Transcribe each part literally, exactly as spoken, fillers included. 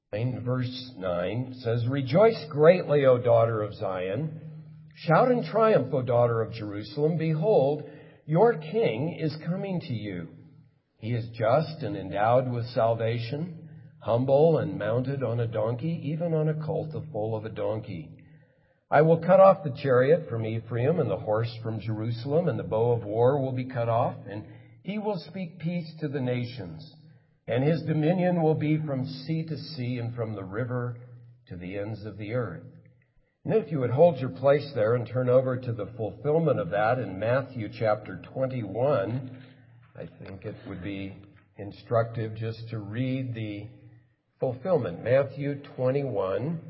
Verse nine says, "Rejoice greatly, O daughter of Zion. Shout in triumph, O daughter of Jerusalem. Behold, your king is coming to you. He is just and endowed with salvation, humble and mounted on a donkey, even on a colt, the foal of a donkey. I will cut off the chariot from Ephraim and the horse from Jerusalem, and the bow of war will be cut off, and he will speak peace to the nations. And his dominion will be from sea to sea and from the river to the ends of the earth." And if you would hold your place there and turn over to the fulfillment of that in Matthew chapter twenty-one, I think it would be instructive just to read the fulfillment. Matthew twenty-one,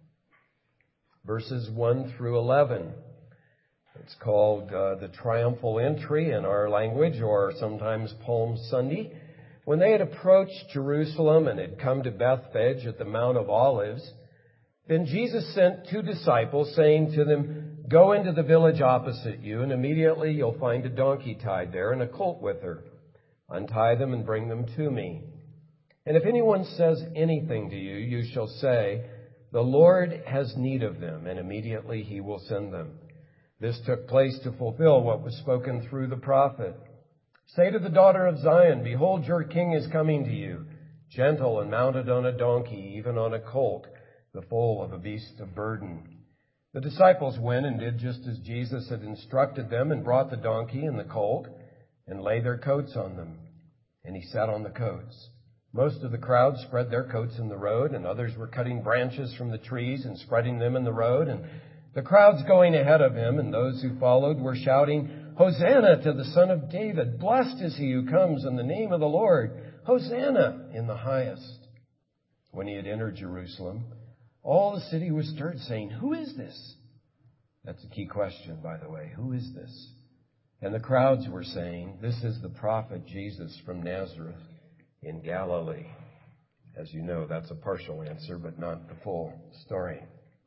verses one through eleven. It's called uh, the triumphal entry in our language, or sometimes Palm Sunday. When they had approached Jerusalem and had come to Bethphage at the Mount of Olives, then Jesus sent two disciples, saying to them, "Go into the village opposite you, and immediately you'll find a donkey tied there and a colt with her. Untie them and bring them to me. And if anyone says anything to you, you shall say, 'The Lord has need of them,' and immediately he will send them." This took place to fulfill what was spoken through the prophet. "Say to the daughter of Zion, behold, your king is coming to you, gentle and mounted on a donkey, even on a colt, the foal of a beast of burden." The disciples went and did just as Jesus had instructed them, and brought the donkey and the colt, and laid their coats on them. And he sat on the coats. Most of the crowd spread their coats in the road, and others were cutting branches from the trees and spreading them in the road. And the crowds going ahead of him and those who followed were shouting, "Hosanna to the Son of David! Blessed is he who comes in the name of the Lord! Hosanna in the highest!" When he had entered Jerusalem, all the city was stirred, saying, "Who is this?" That's a key question, by the way. Who is this? And the crowds were saying, "This is the prophet Jesus from Nazareth in Galilee." As you know, that's a partial answer, but not the full story.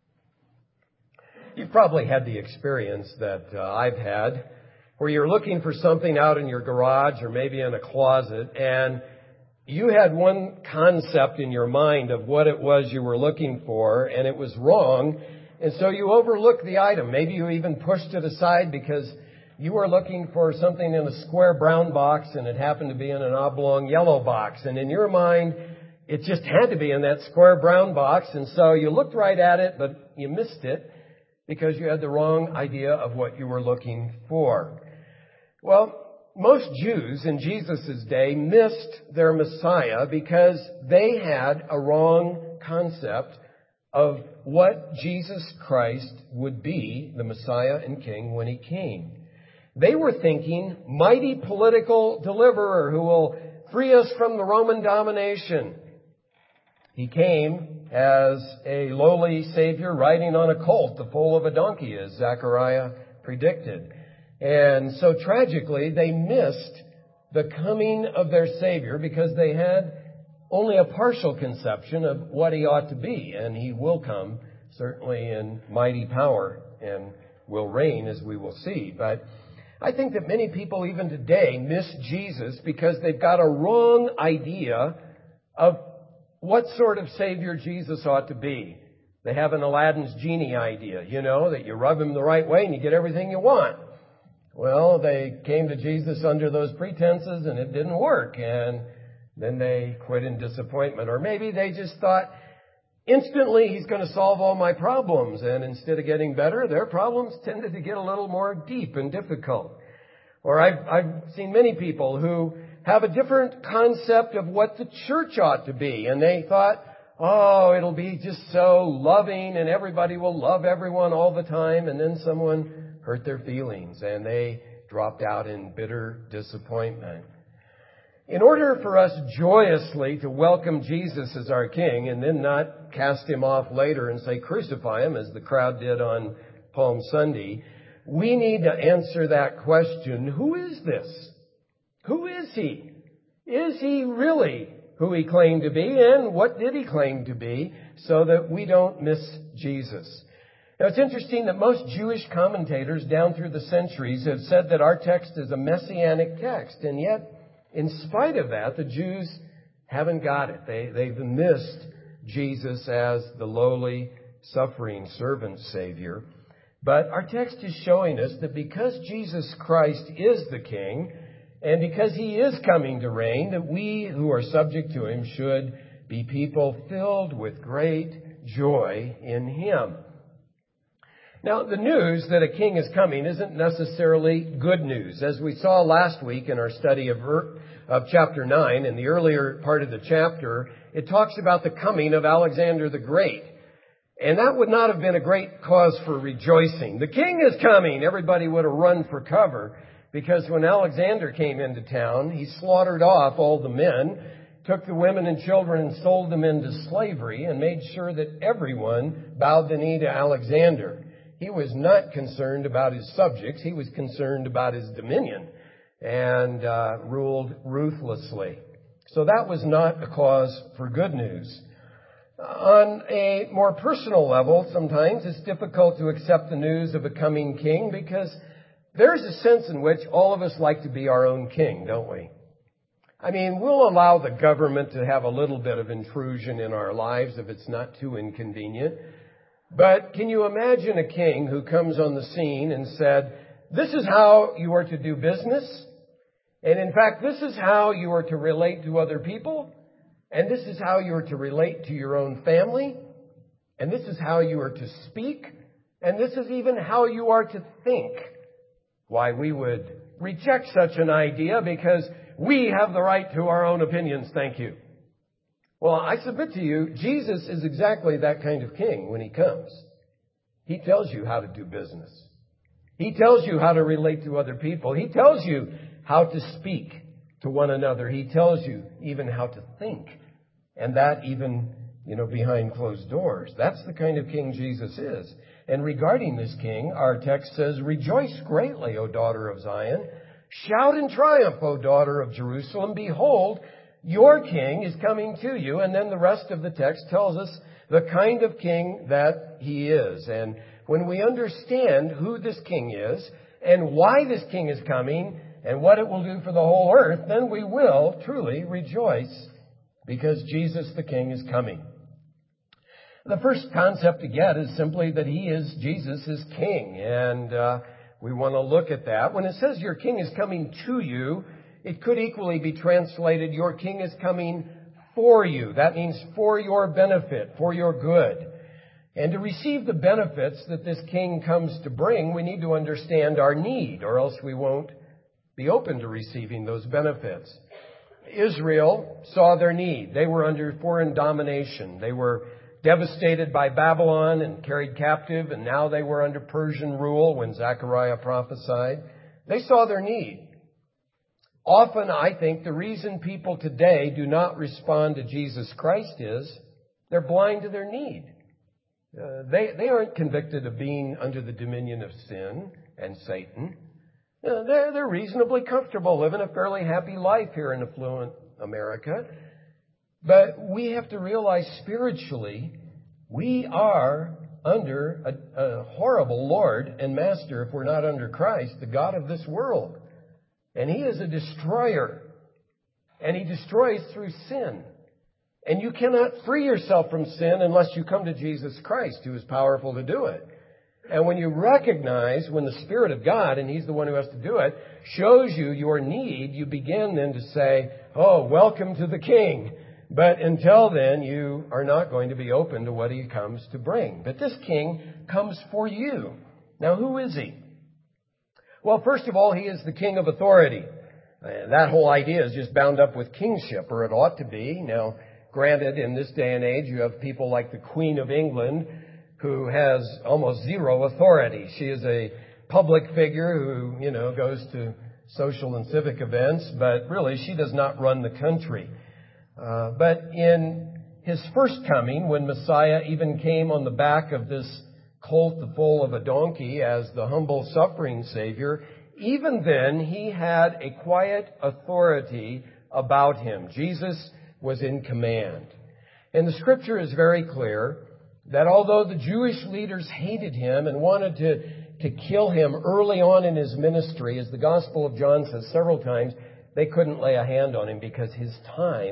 You've probably had the experience that uh, I've had, where you're looking for something out in your garage or maybe in a closet, and you had one concept in your mind of what it was you were looking for, and it was wrong, and so you overlooked the item. Maybe you even pushed it aside because you were looking for something in a square brown box, and it happened to be in an oblong yellow box. And in your mind, it just had to be in that square brown box, and so you looked right at it, but you missed it because you had the wrong idea of what you were looking for. Well, most Jews in Jesus' day missed their Messiah because they had a wrong concept of what Jesus Christ would be, the Messiah and King, when he came. They were thinking, mighty political deliverer who will free us from the Roman domination. He came as a lowly Savior riding on a colt, the foal of a donkey, as Zechariah predicted. And so tragically, they missed the coming of their Savior because they had only a partial conception of what he ought to be. And he will come, certainly in mighty power, and will reign, as we will see. But I think that many people even today miss Jesus because they've got a wrong idea of what sort of Savior Jesus ought to be. They have an Aladdin's genie idea, you know, that you rub him the right way and you get everything you want. Well, they came to Jesus under those pretenses and it didn't work, and then they quit in disappointment. Or maybe they just thought, instantly he's going to solve all my problems, and instead of getting better, their problems tended to get a little more deep and difficult. Or I've, I've seen many people who have a different concept of what the church ought to be, and they thought, oh, it'll be just so loving and everybody will love everyone all the time, and then someone hurt their feelings and they dropped out in bitter disappointment. In order for us joyously to welcome Jesus as our King and then not cast him off later and say, crucify him, as the crowd did on Palm Sunday, we need to answer that question, who is this? Who is he? Is he really who he claimed to be, and what did he claim to be, so that we don't miss Jesus? Now, it's interesting that most Jewish commentators down through the centuries have said that our text is a messianic text, and yet, in spite of that, the Jews haven't got it. They, they've missed Jesus as the lowly, suffering servant Savior. But our text is showing us that because Jesus Christ is the King, and because He is coming to reign, that we who are subject to Him should be people filled with great joy in Him. Now, the news that a king is coming isn't necessarily good news. As we saw last week in our study of, of chapter nine, in the earlier part of the chapter, it talks about the coming of Alexander the Great. And that would not have been a great cause for rejoicing. The king is coming. Everybody would have run for cover, because when Alexander came into town, he slaughtered off all the men, took the women and children and sold them into slavery, and made sure that everyone bowed the knee to Alexander. He was not concerned about his subjects. He was concerned about his dominion, and uh, ruled ruthlessly. So that was not a cause for good news. On a more personal level, sometimes it's difficult to accept the news of a coming king, because there's a sense in which all of us like to be our own king, don't we? I mean, we'll allow the government to have a little bit of intrusion in our lives if it's not too inconvenient. But can you imagine a king who comes on the scene and said, this is how you are to do business, and in fact, this is how you are to relate to other people, and this is how you are to relate to your own family, and this is how you are to speak, and this is even how you are to think? Why, we would reject such an idea because we have the right to our own opinions, thank you. Well, I submit to you, Jesus is exactly that kind of king when He comes. He tells you how to do business. He tells you how to relate to other people. He tells you how to speak to one another. He tells you even how to think. And that even, you know, behind closed doors. That's the kind of king Jesus is. And regarding this king, our text says, rejoice greatly, O daughter of Zion. Shout in triumph, O daughter of Jerusalem. Behold, your king is coming to you. And then the rest of the text tells us the kind of king that He is. And when we understand who this king is and why this king is coming and what it will do for the whole earth, then we will truly rejoice, because Jesus the King is coming. The first concept to get is simply that He is, Jesus is King. And uh, we want to look at that. When it says your King is coming to you, it could equally be translated, your King is coming for you. That means for your benefit, for your good. And to receive the benefits that this King comes to bring, we need to understand our need, or else we won't be open to receiving those benefits. Israel saw their need. They were under foreign domination. They were devastated by Babylon and carried captive, and now they were under Persian rule when Zechariah prophesied. They saw their need. Often, I think, the reason people today do not respond to Jesus Christ is they're blind to their need. Uh, they, they aren't convicted of being under the dominion of sin and Satan. Uh, they're, they're reasonably comfortable living a fairly happy life here in affluent America. But we have to realize spiritually, we are under a, a horrible Lord and Master if we're not under Christ, the God of this world. And He is a destroyer. And He destroys through sin. And you cannot free yourself from sin unless you come to Jesus Christ, who is powerful to do it. And when you recognize, when the Spirit of God, and He's the one who has to do it, shows you your need, you begin then to say, oh, welcome to the King. But until then, you are not going to be open to what He comes to bring. But this King comes for you. Now, who is He? Well, first of all, He is the King of authority. And that whole idea is just bound up with kingship, or it ought to be. Now, granted, in this day and age, you have people like the Queen of England, who has almost zero authority. She is a public figure who, you know, goes to social and civic events, but really she does not run the country. Uh, but in His first coming, when Messiah even came on the back of this colt, the foal of a donkey, as the humble suffering Savior, even then He had a quiet authority about Him. Jesus was in command. And the Scripture is very clear that although the Jewish leaders hated Him and wanted to, to kill Him early on in His ministry, as the Gospel of John says several times, they couldn't lay a hand on Him because His time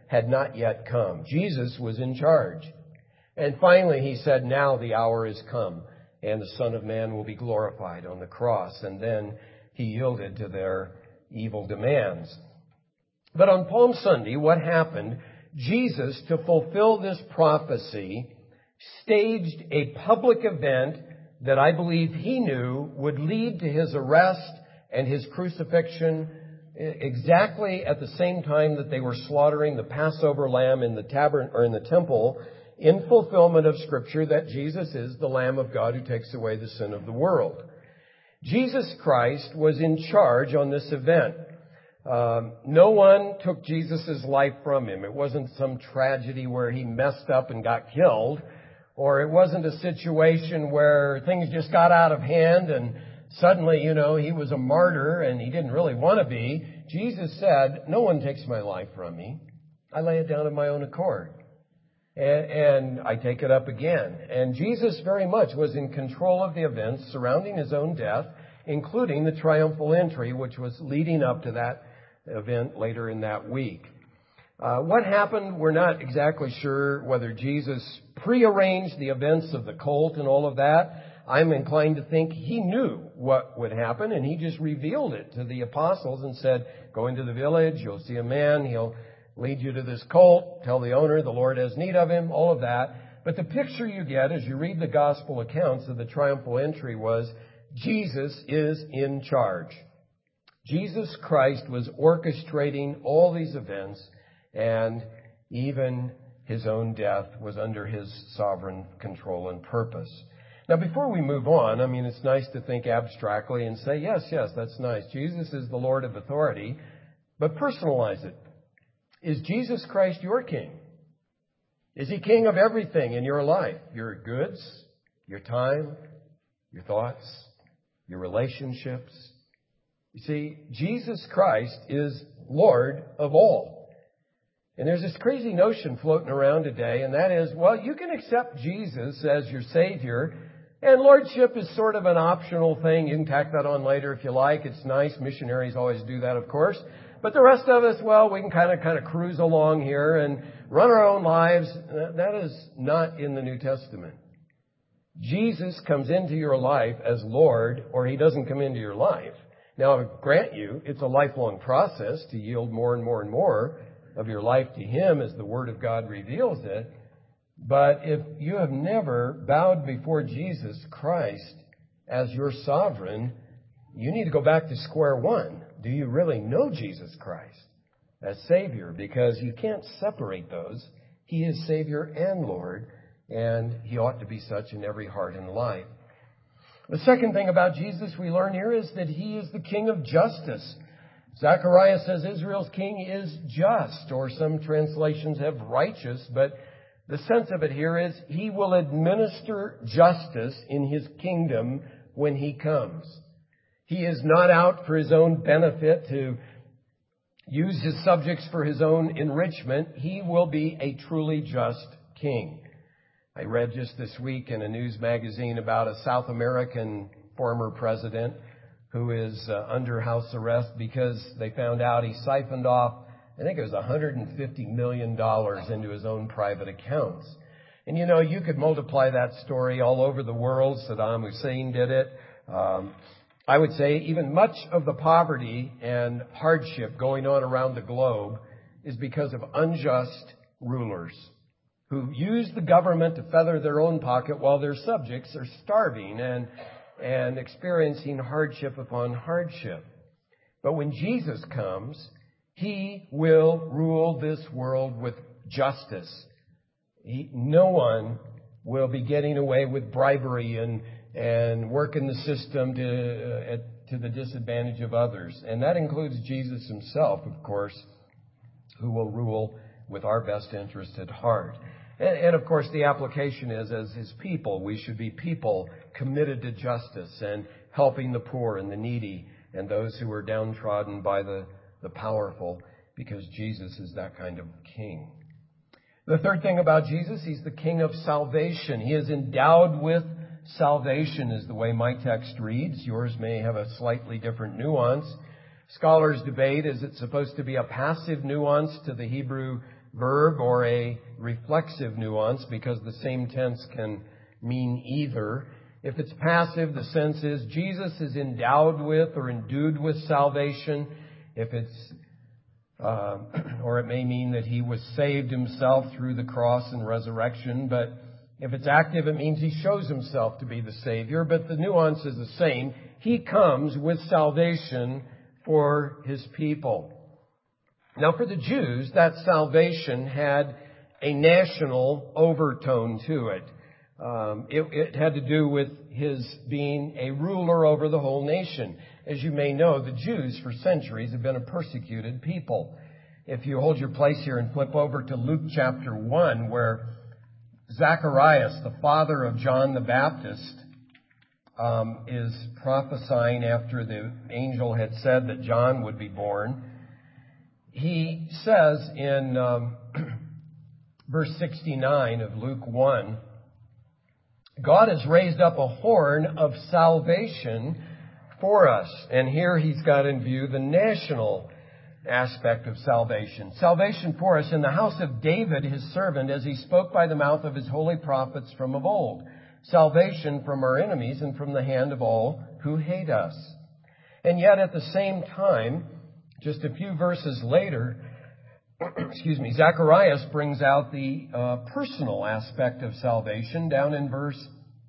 had not yet come. Jesus was in charge. And finally he said, now the hour is come, and the Son of Man will be glorified on the cross. And then he yielded to their evil demands. But on Palm Sunday, what happened? Jesus, to fulfill this prophecy, staged a public event that I believe he knew would lead to his arrest and his crucifixion exactly at the same time that they were slaughtering the Passover lamb in the tabern or in the temple, in fulfillment of Scripture that Jesus is the Lamb of God who takes away the sin of the world. Jesus Christ was in charge on this event. Um, no one took Jesus' life from him. It wasn't some tragedy where he messed up and got killed, or it wasn't a situation where things just got out of hand and suddenly, you know, he was a martyr and he didn't really want to be. Jesus said, no one takes my life from me. I lay it down of my own accord. And, and I take it up again. And Jesus very much was in control of the events surrounding his own death, including the triumphal entry, which was leading up to that event later in that week. Uh, what happened, we're not exactly sure whether Jesus prearranged the events of the cult and all of that. I'm inclined to think he knew what would happen, and he just revealed it to the apostles and said, go into the village, you'll see a man, he'll lead you to this colt, tell the owner the Lord has need of him, all of that. But the picture you get as you read the gospel accounts of the triumphal entry was Jesus is in charge. Jesus Christ was orchestrating all these events, and even his own death was under his sovereign control and purpose. Now, before we move on, I mean, it's nice to think abstractly and say, yes, yes, that's nice. Jesus is the Lord of authority, but personalize it. Is Jesus Christ your king? Is he king of everything in your life? Your goods, your time, your thoughts, your relationships? You see, Jesus Christ is Lord of all. And there's this crazy notion floating around today, and that is, well, you can accept Jesus as your Savior, and lordship is sort of an optional thing. You can tack that on later if you like. It's nice. Missionaries always do that, of course. But the rest of us, well, we can kind of kind of cruise along here and run our own lives. That is not in the New Testament. Jesus comes into your life as Lord, or he doesn't come into your life. Now, I grant you, it's a lifelong process to yield more and more and more of your life to him as the Word of God reveals it. But if you have never bowed before Jesus Christ as your sovereign, you need to go back to square one. Do you really know Jesus Christ as Savior? Because you can't separate those. He is Savior and Lord, and he ought to be such in every heart and life. The second thing about Jesus we learn here is that he is the King of justice. Zechariah says Israel's king is just, or some translations have righteous, but the sense of it here is he will administer justice in his kingdom when he comes. He is not out for his own benefit to use his subjects for his own enrichment. He will be a truly just king. I read just this week in a news magazine about a South American former president who is uh, under house arrest because they found out he siphoned off, I think it was one hundred fifty million dollars into his own private accounts. And you know, you could multiply that story all over the world. Saddam Hussein did it. Um, I would say even much of the poverty and hardship going on around the globe is because of unjust rulers who use the government to feather their own pocket while their subjects are starving and, and experiencing hardship upon hardship. But when Jesus comes, he will rule this world with justice. He, no one will be getting away with bribery and and working the system to uh, at, to the disadvantage of others. And that includes Jesus himself, of course, who will rule with our best interest at heart. And, and of course, the application is, as his people, we should be people committed to justice and helping the poor and the needy and those who are downtrodden by the, the powerful, because Jesus is that kind of king. The third thing about Jesus, he's the king of salvation. He is endowed with salvation, is the way my text reads. Yours may have a slightly different nuance. Scholars debate, is it supposed to be a passive nuance to the Hebrew verb or a reflexive nuance, because the same tense can mean either. If it's passive, the sense is Jesus is endowed with or endued with salvation. If it's, uh, or it may mean that he was saved himself through the cross and resurrection. But if it's active, it means he shows himself to be the Savior. But the nuance is the same. He comes with salvation for his people. Now, for the Jews, that salvation had a national overtone to it. Um, it, it had to do with his being a ruler over the whole nation. As you may know, the Jews for centuries have been a persecuted people. If you hold your place here and flip over to Luke chapter one, where Zacharias, the father of John the Baptist, um, is prophesying after the angel had said that John would be born. He says in um, verse sixty-nine of Luke one, God has raised up a horn of salvation for us. And here he's got in view the national aspect of salvation. Salvation for us in the house of David, his servant, as he spoke by the mouth of his holy prophets from of old. Salvation from our enemies and from the hand of all who hate us. And yet at the same time, just a few verses later, excuse me, Zacharias brings out the uh, personal aspect of salvation. Down in verse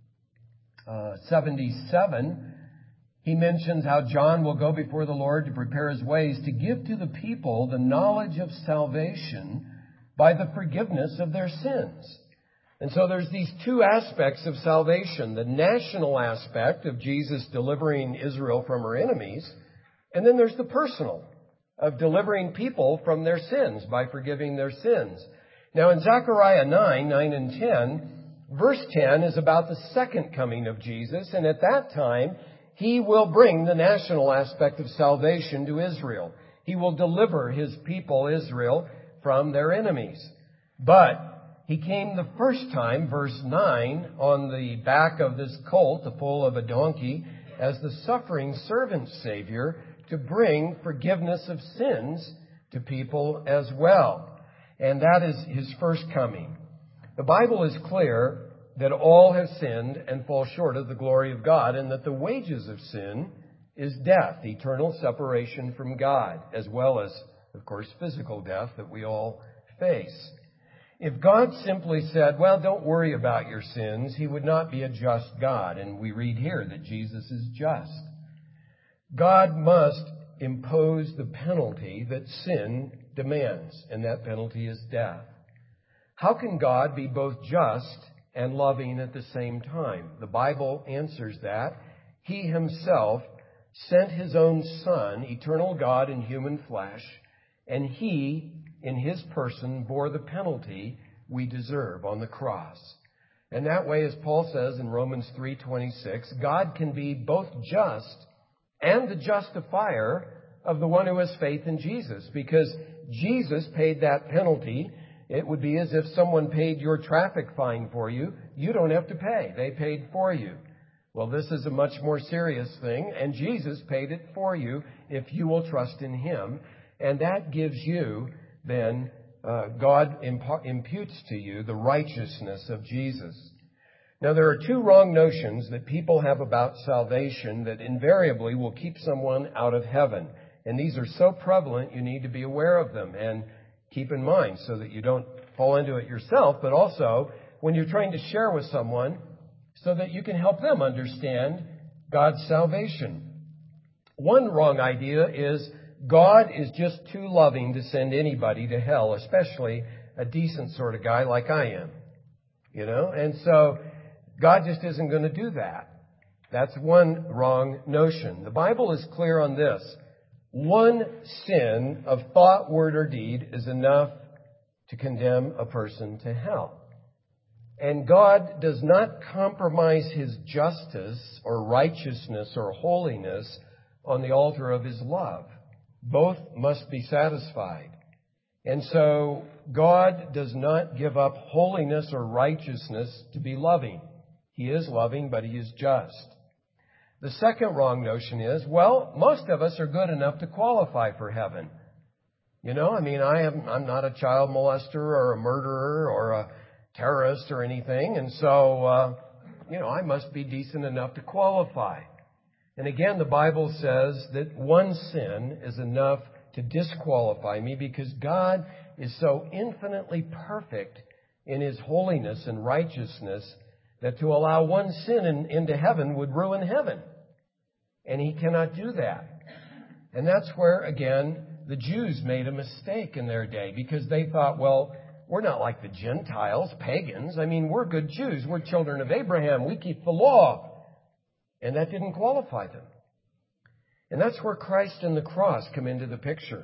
uh, seventy-seven, he mentions how John will go before the Lord to prepare his ways, to give to the people the knowledge of salvation by the forgiveness of their sins. And so there's these two aspects of salvation, the national aspect of Jesus delivering Israel from her enemies, and then there's the personal of delivering people from their sins by forgiving their sins. Now in Zechariah nine, nine and ten, verse ten is about the second coming of Jesus, and at that time, he will bring the national aspect of salvation to Israel. He will deliver his people, Israel, from their enemies. But he came the first time, verse nine, on the back of this colt, the foal of a donkey, as the suffering servant Savior, to bring forgiveness of sins to people as well. And that is his first coming. The Bible is clear that all have sinned and fall short of the glory of God, and that the wages of sin is death, eternal separation from God, as well as, of course, physical death that we all face. If God simply said, well, don't worry about your sins, he would not be a just God. And we read here that Jesus is just. God must impose the penalty that sin demands, and that penalty is death. How can God be both just and loving at the same time? The Bible answers that. He himself sent his own Son, eternal God in human flesh, and he, in his person, bore the penalty we deserve on the cross. And that way, as Paul says in Romans three twenty-six, God can be both just and the justifier of the one who has faith in Jesus, because Jesus paid that penalty. It would be as if someone paid your traffic fine for you. You don't have to pay. They paid for you. Well, this is a much more serious thing, and Jesus paid it for you if you will trust in him. And that gives you, then, uh, God imp- imputes to you the righteousness of Jesus. Now, there are two wrong notions that people have about salvation that invariably will keep someone out of heaven. And these are so prevalent, you need to be aware of them and keep in mind so that you don't fall into it yourself, but also when you're trying to share with someone so that you can help them understand God's salvation. One wrong idea is God is just too loving to send anybody to hell, especially a decent sort of guy like I am. You know, and so God just isn't going to do that. That's one wrong notion. The Bible is clear on this. One sin of thought, word, or deed is enough to condemn a person to hell. And God does not compromise his justice or righteousness or holiness on the altar of his love. Both must be satisfied. And so God does not give up holiness or righteousness to be loving. He is loving, but he is just. The second wrong notion is, well, most of us are good enough to qualify for heaven. You know, I mean, I am, I'm not a child molester or a murderer or a terrorist or anything. And so, uh, you know, I must be decent enough to qualify. And again, the Bible says that one sin is enough to disqualify me because God is so infinitely perfect in His holiness and righteousness that to allow one sin in, into heaven would ruin heaven. And He cannot do that. And that's where, again, the Jews made a mistake in their day because they thought, well, we're not like the Gentiles, pagans. I mean, we're good Jews. We're children of Abraham. We keep the law. And that didn't qualify them. And that's where Christ and the cross come into the picture.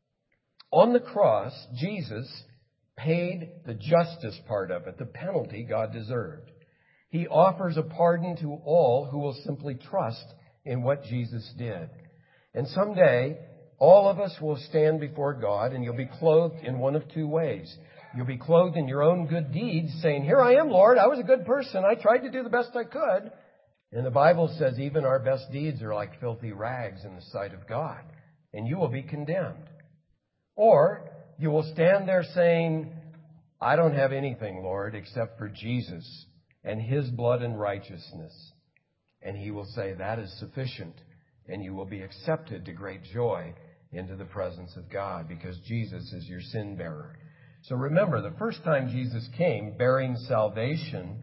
On the cross, Jesus paid the justice part of it, the penalty God deserved. He offers a pardon to all who will simply trust in what Jesus did. And someday, all of us will stand before God, and you'll be clothed in one of two ways. You'll be clothed in your own good deeds, saying, here I am, Lord, I was a good person. I tried to do the best I could. And the Bible says even our best deeds are like filthy rags in the sight of God, and you will be condemned. Or you will stand there saying, I don't have anything, Lord, except for Jesus and His blood and righteousness. And He will say, that is sufficient, and you will be accepted to great joy into the presence of God because Jesus is your sin bearer. So remember, the first time Jesus came bearing salvation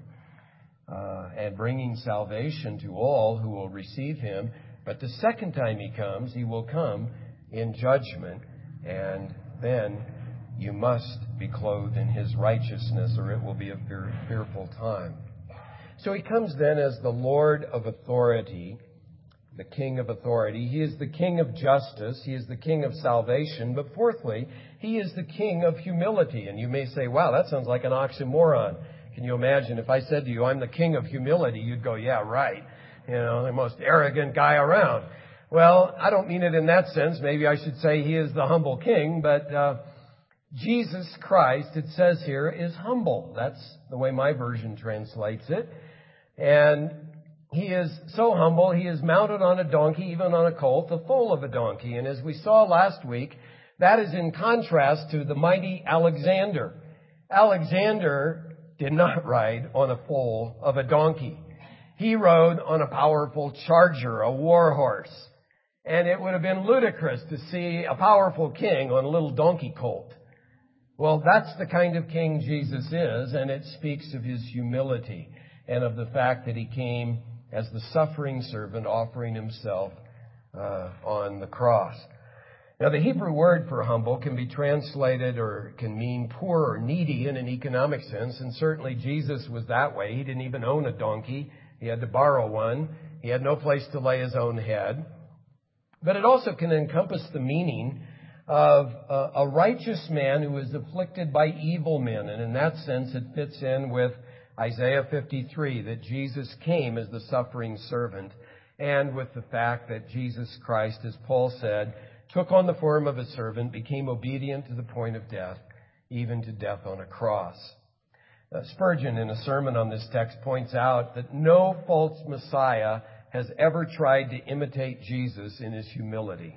uh, and bringing salvation to all who will receive Him. But the second time He comes, He will come in judgment, and then you must be clothed in His righteousness or it will be a fear, fearful time. So He comes then as the Lord of authority, the King of authority. He is the King of justice. He is the King of salvation. But fourthly, He is the King of humility. And you may say, wow, that sounds like an oxymoron. Can you imagine if I said to you, I'm the King of humility? You'd go, yeah, right. You know, the most arrogant guy around. Well, I don't mean it in that sense. Maybe I should say He is the humble King. But uh, Jesus Christ, it says here, is humble. That's the way my version translates it. And He is so humble, He is mounted on a donkey, even on a colt, the foal of a donkey. And as we saw last week, that is in contrast to the mighty Alexander. Alexander did not ride on a foal of a donkey. He rode on a powerful charger, a war horse. And it would have been ludicrous to see a powerful king on a little donkey colt. Well, that's the kind of king Jesus is, and it speaks of His humility and of the fact that He came as the suffering servant offering Himself uh, on the cross. Now, the Hebrew word for humble can be translated or can mean poor or needy in an economic sense, and certainly Jesus was that way. He didn't even own a donkey. He had to borrow one. He had no place to lay His own head. But it also can encompass the meaning of a, a righteous man who is afflicted by evil men, and in that sense it fits in with Isaiah fifty-three, that Jesus came as the suffering servant, and with the fact that Jesus Christ, as Paul said, took on the form of a servant, became obedient to the point of death, even to death on a cross. Uh, Spurgeon, in a sermon on this text, points out that no false Messiah has ever tried to imitate Jesus in His humility.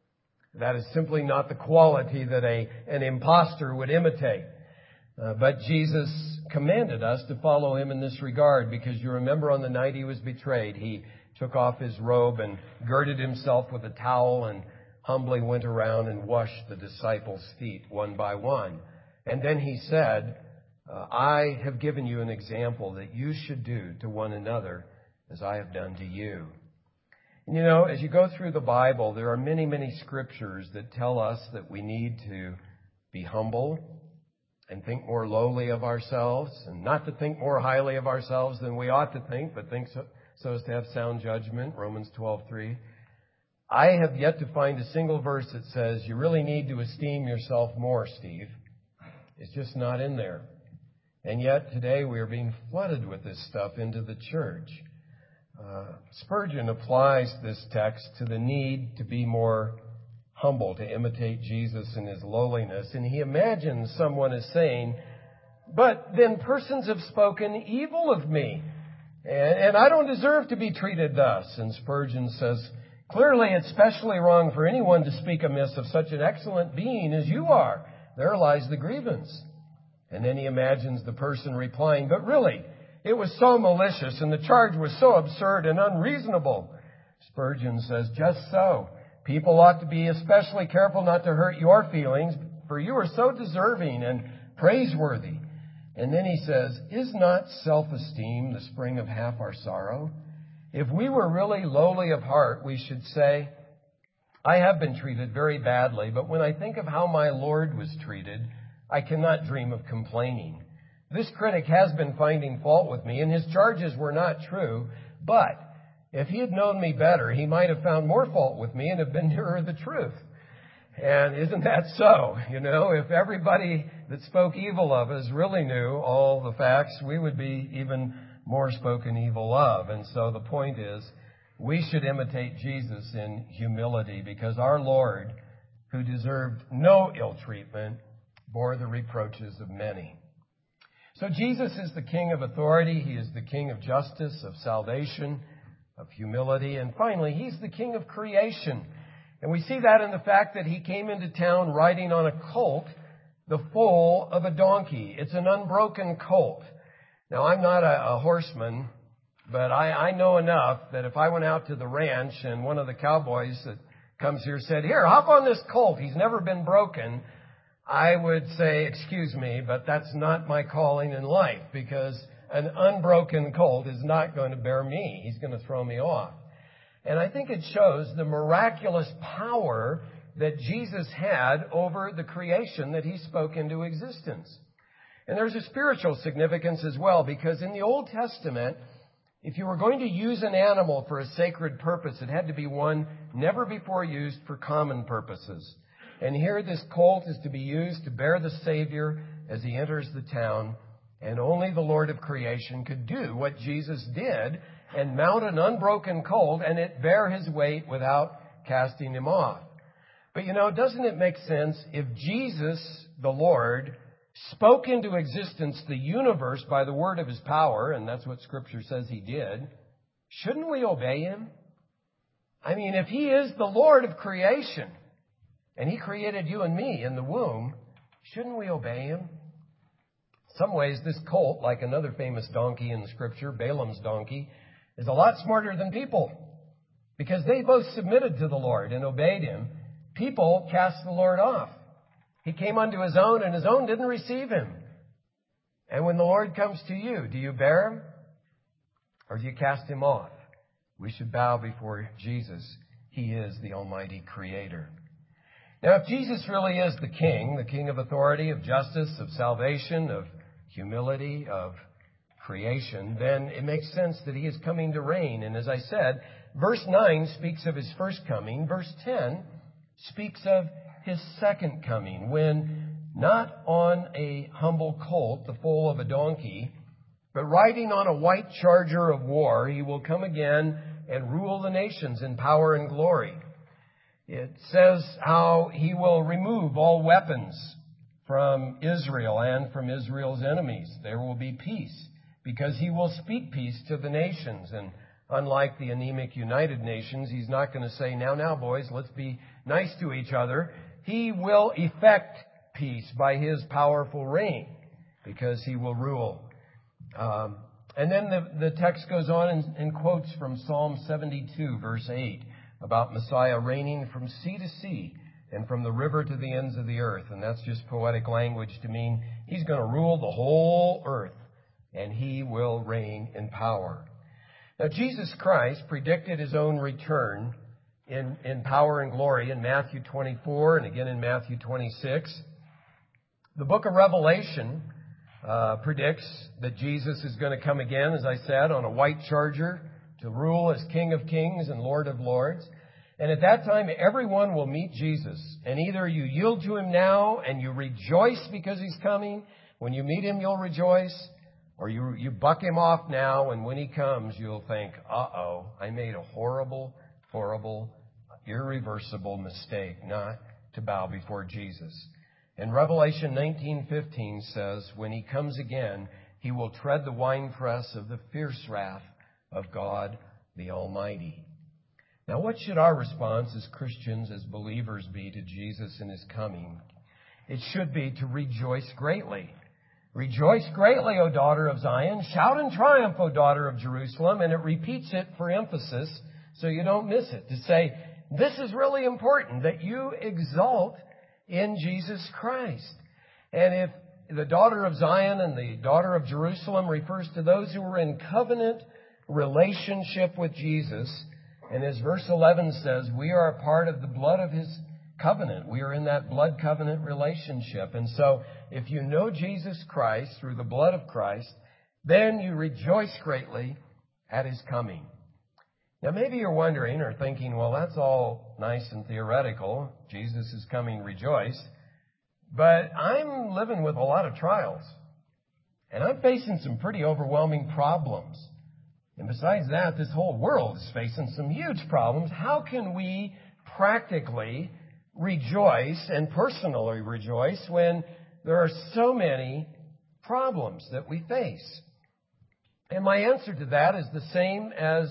That is simply not the quality that a, an impostor would imitate. Uh, but Jesus commanded us to follow Him in this regard, because you remember on the night He was betrayed, He took off His robe and girded Himself with a towel and humbly went around and washed the disciples' feet one by one. And then He said, uh, I have given you an example that you should do to one another as I have done to you. And you know, as you go through the Bible, there are many, many scriptures that tell us that we need to be humble and think more lowly of ourselves, and not to think more highly of ourselves than we ought to think, but think so, so as to have sound judgment, Romans twelve three. I have yet to find a single verse that says you really need to esteem yourself more, Steve. It's just not in there. And yet today we are being flooded with this stuff into the church. Uh, Spurgeon applies this text to the need to be more humble, to imitate Jesus in His lowliness. And he imagines someone as saying, but then persons have spoken evil of me, and, and I don't deserve to be treated thus. And Spurgeon says, Clearly, it's especially wrong for anyone to speak amiss of such an excellent being as you are. There lies the grievance. And then he imagines the person replying, but really, it was so malicious and the charge was so absurd and unreasonable. Spurgeon says, just so. People ought to be especially careful not to hurt your feelings, for you are so deserving and praiseworthy. And then he says, is not self-esteem the spring of half our sorrow? If we were really lowly of heart, we should say, I have been treated very badly, but when I think of how my Lord was treated, I cannot dream of complaining. This critic has been finding fault with me, and his charges were not true, but if he had known me better, he might have found more fault with me and have been nearer the truth. And isn't that so? You know, if everybody that spoke evil of us really knew all the facts, we would be even more spoken evil of. And so the point is, we should imitate Jesus in humility, because our Lord, who deserved no ill treatment, bore the reproaches of many. So Jesus is the King of authority. He is the King of justice, of salvation, of humility. And finally, He's the King of creation. And we see that in the fact that He came into town riding on a colt, the foal of a donkey. It's an unbroken colt. Now, I'm not a, a horseman, but I, I know enough that if I went out to the ranch and one of the cowboys that comes here said, here, hop on this colt, he's never been broken, I would say, excuse me, but that's not my calling in life, because an unbroken colt is not going to bear me. He's going to throw me off. And I think it shows the miraculous power that Jesus had over the creation that He spoke into existence. And there's a spiritual significance as well, because in the Old Testament, if you were going to use an animal for a sacred purpose, it had to be one never before used for common purposes. And here this colt is to be used to bear the Savior as He enters the town. And only the Lord of creation could do what Jesus did and mount an unbroken colt and it bear His weight without casting Him off. But you know, doesn't it make sense if Jesus, the Lord, spoke into existence the universe by the word of His power, and that's what Scripture says He did, shouldn't we obey Him? I mean, if He is the Lord of creation, and He created you and me in the womb, shouldn't we obey Him? In some ways, this colt, like another famous donkey in the Scripture, Balaam's donkey, is a lot smarter than people, because they both submitted to the Lord and obeyed Him. People cast the Lord off. He came unto His own, and His own didn't receive Him. And when the Lord comes to you, do you bear Him, or do you cast Him off? We should bow before Jesus. He is the Almighty Creator. Now, if Jesus really is the King, the King of authority, of justice, of salvation, of humility, of creation, then it makes sense that He is coming to reign. And as I said, verse nine speaks of His first coming. Verse ten speaks of His second coming, when not on a humble colt, the foal of a donkey, but riding on a white charger of war, He will come again and rule the nations in power and glory. It says how He will remove all weapons from Israel and from Israel's enemies. There will be peace, because He will speak peace to the nations. And unlike the anemic United Nations, He's not going to say, now, now, boys, let's be nice to each other. He will effect peace by His powerful reign, because He will rule. Um, and then the, the text goes on and, and quotes from Psalm seventy-two, verse eight, about Messiah reigning from sea to sea and from the river to the ends of the earth. And that's just poetic language to mean He's going to rule the whole earth, and He will reign in power. Now, Jesus Christ predicted His own return in, in power and glory in Matthew twenty-four and again in Matthew twenty-six. The book of Revelation uh, predicts that Jesus is going to come again, as I said, on a white charger to rule as King of Kings and Lord of Lords. And at that time, everyone will meet Jesus. And either you yield to Him now and you rejoice because He's coming. When you meet Him, you'll rejoice. Or you, you buck Him off now, and when He comes, you'll think, uh-oh, I made a horrible, horrible, irreversible mistake not to bow before Jesus. And Revelation nineteen fifteen says, when He comes again, He will tread the winepress of the fierce wrath of God the Almighty. Now, what should our response as Christians, as believers be to Jesus and His coming? It should be to rejoice greatly. Rejoice greatly, O daughter of Zion. Shout in triumph, O daughter of Jerusalem. And it repeats it for emphasis so you don't miss it. To say, this is really important, that you exult in Jesus Christ. And if the daughter of Zion and the daughter of Jerusalem refers to those who were in covenant relationship with Jesus, and as verse eleven says, we are a part of the blood of His covenant. We are in that blood covenant relationship. And so if you know Jesus Christ through the blood of Christ, then you rejoice greatly at His coming. Now maybe you're wondering or thinking, well, that's all nice and theoretical. Jesus is coming, rejoice. But I'm living with a lot of trials. And I'm facing some pretty overwhelming problems. And besides that, this whole world is facing some huge problems. How can we practically rejoice and personally rejoice when there are so many problems that we face? And my answer to that is the same as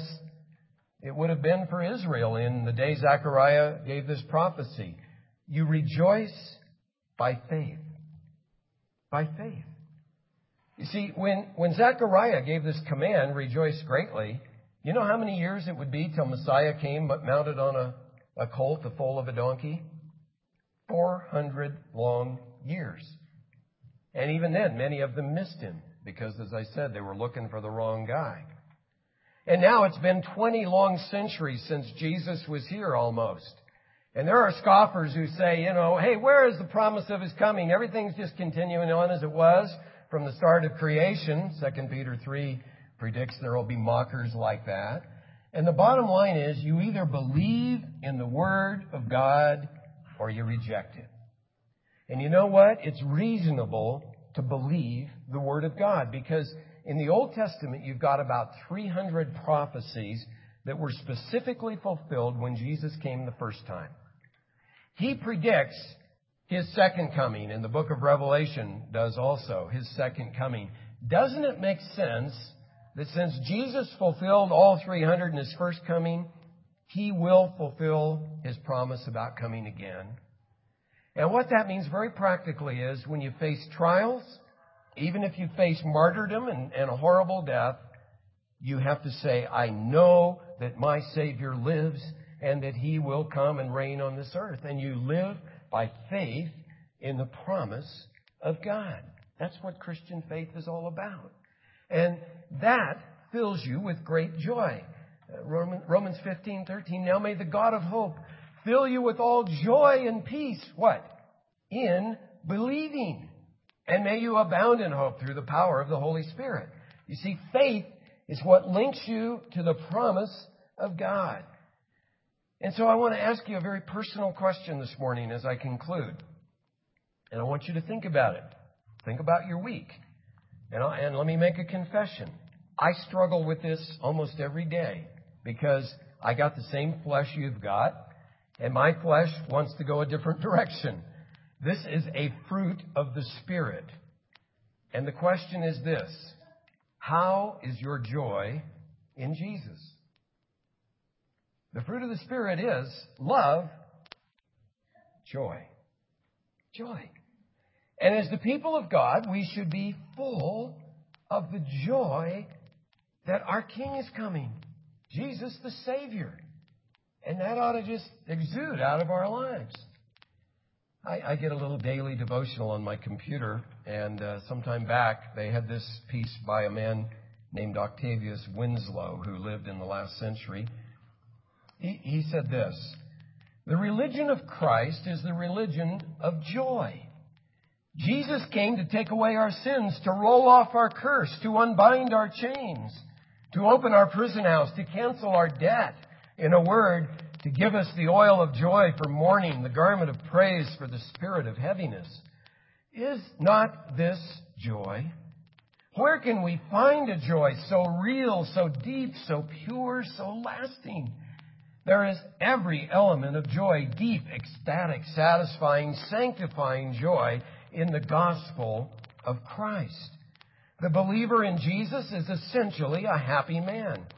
it would have been for Israel in the day Zechariah gave this prophecy. You rejoice by faith. By faith. You see, when, when Zechariah gave this command, rejoice greatly, you know how many years it would be till Messiah came but mounted on a, a colt, the foal of a donkey? four hundred long years. And even then, many of them missed Him because, as I said, they were looking for the wrong guy. And now it's been twenty long centuries since Jesus was here almost. And there are scoffers who say, you know, hey, where is the promise of His coming? Everything's just continuing on as it was from the start of creation. Second Peter three predicts there will be mockers like that. And the bottom line is you either believe in the Word of God or you reject it. And you know what? It's reasonable to believe the Word of God because in the Old Testament you've got about three hundred prophecies that were specifically fulfilled when Jesus came the first time. He predicts His second coming, and the book of Revelation does also, His second coming. Doesn't it make sense that since Jesus fulfilled all three hundred in His first coming, He will fulfill His promise about coming again? And what that means very practically is when you face trials, even if you face martyrdom and, and a horrible death, you have to say, I know that my Savior lives and that He will come and reign on this earth. And you live by faith in the promise of God. That's what Christian faith is all about. And that fills you with great joy. Uh, Romans fifteen thirteen, now may the God of hope fill you with all joy and peace. What? In believing. And may you abound in hope through the power of the Holy Spirit. You see, faith is what links you to the promise of God. And so I want to ask you a very personal question this morning as I conclude. And I want you to think about it. Think about your week. And, I, and let me make a confession. I struggle with this almost every day because I got the same flesh you've got, and my flesh wants to go a different direction. This is a fruit of the Spirit. And the question is this: how is your joy in Jesus? The fruit of the Spirit is love, joy. Joy. And as the people of God, we should be full of the joy that our King is coming. Jesus the Savior. And that ought to just exude out of our lives. I, I get a little daily devotional on my computer, and uh, sometime back they had this piece by a man named Octavius Winslow, who lived in the last century. He, he said this: the religion of Christ is the religion of joy. Jesus came to take away our sins, to roll off our curse, to unbind our chains, to open our prison house, to cancel our debt. In a word, to give us the oil of joy for mourning, the garment of praise for the spirit of heaviness. Is not this joy? Where can we find a joy so real, so deep, so pure, so lasting? There is every element of joy, deep, ecstatic, satisfying, sanctifying joy in the gospel of Christ. The believer in Jesus is essentially a happy man.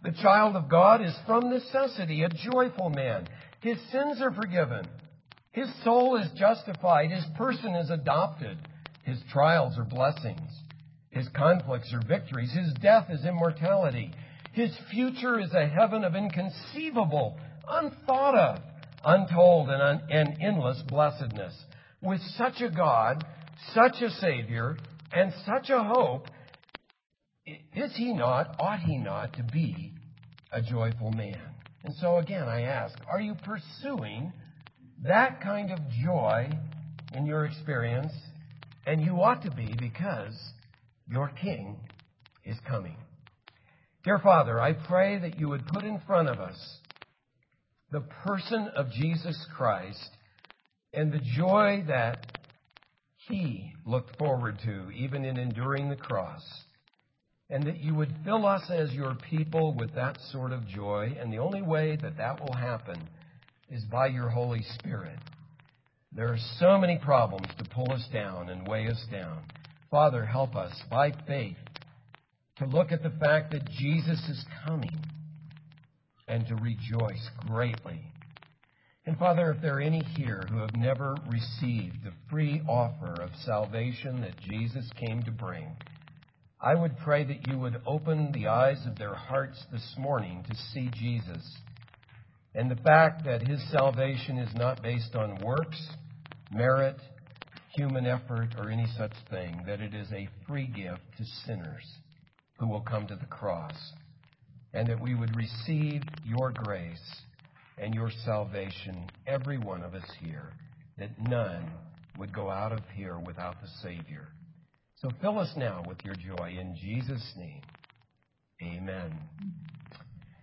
The child of God is from necessity a joyful man. His sins are forgiven. His soul is justified. His person is adopted. His trials are blessings. His conflicts are victories. His death is immortality. His future is a heaven of inconceivable, unthought of, untold, and, un- and endless blessedness. With such a God, such a Savior, and such a hope, is he not, ought he not to be a joyful man? And so again, I ask, are you pursuing that kind of joy in your experience? And you ought to be, because your King is coming. Dear Father, I pray that you would put in front of us the person of Jesus Christ and the joy that he looked forward to, even in enduring the cross. And that you would fill us as your people with that sort of joy. And the only way that that will happen is by your Holy Spirit. There are so many problems to pull us down and weigh us down. Father, help us by faith to look at the fact that Jesus is coming and to rejoice greatly. And Father, if there are any here who have never received the free offer of salvation that Jesus came to bring, I would pray that you would open the eyes of their hearts this morning to see Jesus and the fact that his salvation is not based on works, merit, human effort, or any such thing, that it is a free gift to sinners who will come to the cross, and that we would receive your grace and your salvation, every one of us here, that none would go out of here without the Savior. So fill us now with your joy. In Jesus' name, amen.